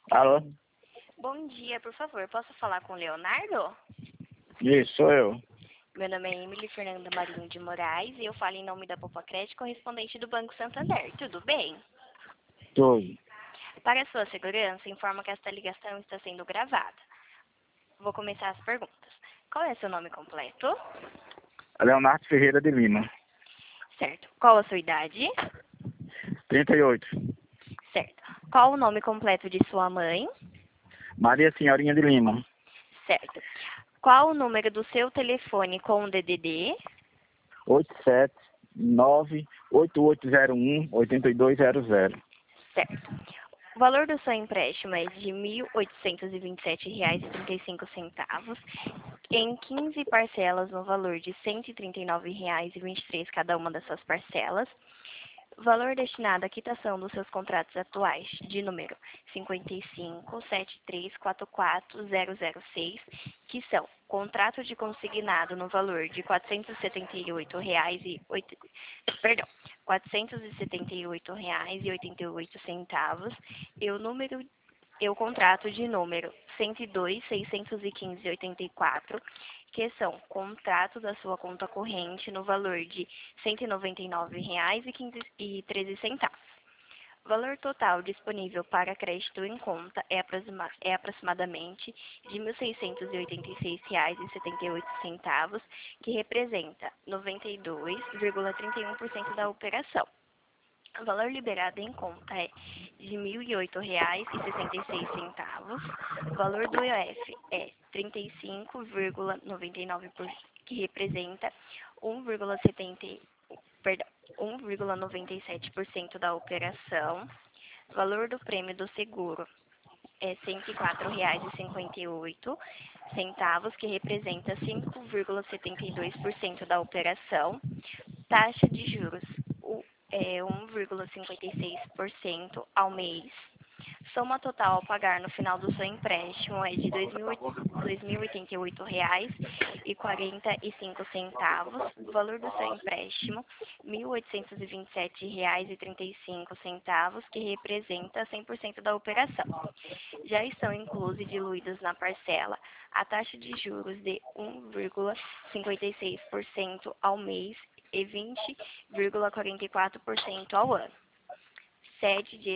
Alô? Bom dia, por favor, posso falar com o Leonardo? Isso, sou eu. Meu nome é Emily Fernanda Marinho de Moraes e eu falo em nome da Popacred, correspondente do Banco Santander. Tudo bem? Tudo. Para a sua segurança, informo que esta ligação está sendo gravada. Vou começar as perguntas. Qual é seu nome completo? Leonardo Ferreira de Lima. Certo. Qual a sua idade? 38. Certo. Qual o nome completo de sua mãe? Maria Senhorinha de Lima. Certo. Qual o número do seu telefone com o DDD? 87988018200. Certo. O valor do seu empréstimo é de R$ 1.827,35, em 15 parcelas no valor de R$ 139,23 cada uma das suas parcelas. Valor destinado à quitação dos seus contratos atuais, de número 557344006, que são contrato de consignado no valor de R$ 478,88 e o contrato de número 102.615,84, que são contrato da sua conta corrente no valor de R$ 199,13. O valor total disponível para crédito em conta é aproximadamente de R$ 1.686,78, que representa 92,31% da operação. O valor liberado em conta é de R$ 1.008,66. O valor do IOF é 35,99%, que representa 1,97% da operação. O valor do prêmio do seguro é R$ 104,58, que representa 5,72% da operação. Taxa de juros é 1,56% ao mês. Soma total a pagar no final do seu empréstimo é de R$ 2.088,45. O valor do seu empréstimo, R$ 1.827,35, que representa 100% da operação. Já estão inclusos e diluídos na parcela a taxa de juros de 1,56% ao mês e 20,44% ao ano. Sede de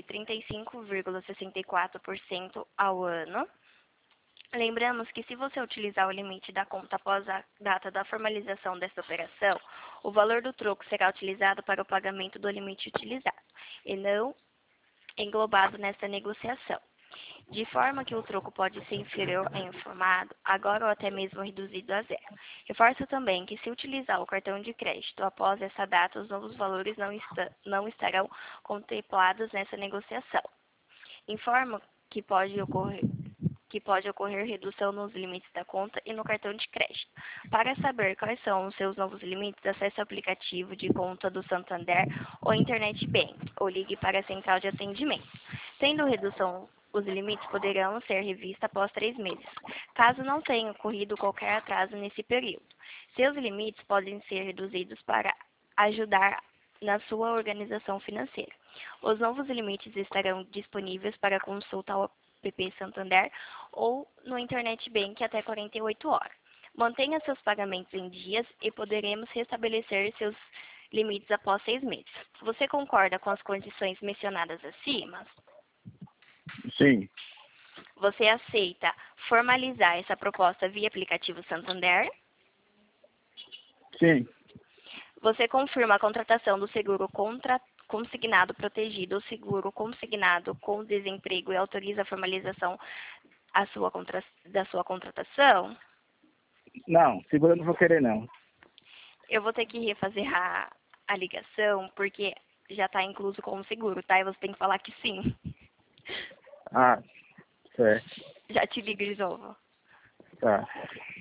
35,64% ao ano. Lembramos que se você utilizar o limite da conta após a data da formalização desta operação, o valor do troco será utilizado para o pagamento do limite utilizado e não englobado nesta negociação, de forma que o troco pode ser inferior a informado, agora ou até mesmo reduzido a zero. Reforço também que se utilizar o cartão de crédito após essa data, os novos valores não estarão contemplados nessa negociação. Informo que pode ocorrer redução nos limites da conta e no cartão de crédito. Para saber quais são os seus novos limites, acesse o aplicativo de conta do Santander ou Internet Bank, ou ligue para a central de atendimento. Tendo redução, os limites poderão ser revistos após 3 meses, caso não tenha ocorrido qualquer atraso nesse período. Seus limites podem ser reduzidos para ajudar na sua organização financeira. Os novos limites estarão disponíveis para consulta ao app Santander ou no Internet Bank até 48 horas. Mantenha seus pagamentos em dias e poderemos restabelecer seus limites após 6 meses. Você concorda com as condições mencionadas acima? Sim. Você aceita formalizar essa proposta via aplicativo Santander? Sim. Você confirma a contratação do seguro consignado protegido ou seguro consignado com desemprego e autoriza a formalização da sua contratação? Não, seguro eu não vou querer, não. Eu vou ter que refazer a ligação, porque já está incluso com o seguro, tá? E você tem que falar que sim. Ah, certo. Já te ligo de novo. Tá.